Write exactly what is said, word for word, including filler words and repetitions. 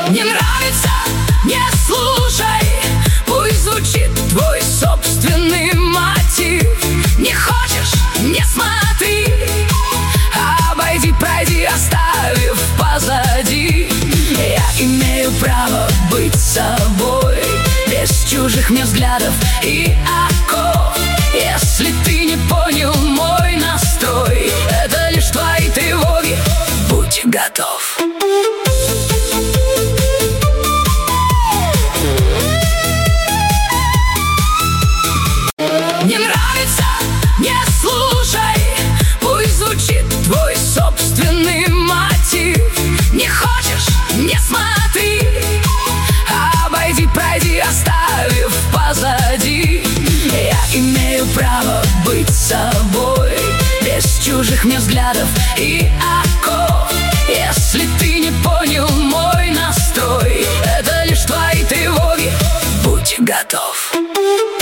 Не нравится — не слушай, пусть звучит твой собственный мотив. Не хочешь — не смотри, обойди, пройди, оставив позади. Я имею право быть собой, без чужих мне взглядов и оков. Если ты не понял мой настрой, это лишь твои тревоги, будь готов. Не нравится — не слушай, пусть звучит твой собственный мотив. Не хочешь — не смотри, обойди, пройди, оставив позади. Я имею право быть собой, без чужих мне взглядов и оков. Если ты не понял мой настрой, это лишь твои тревоги, будь готов.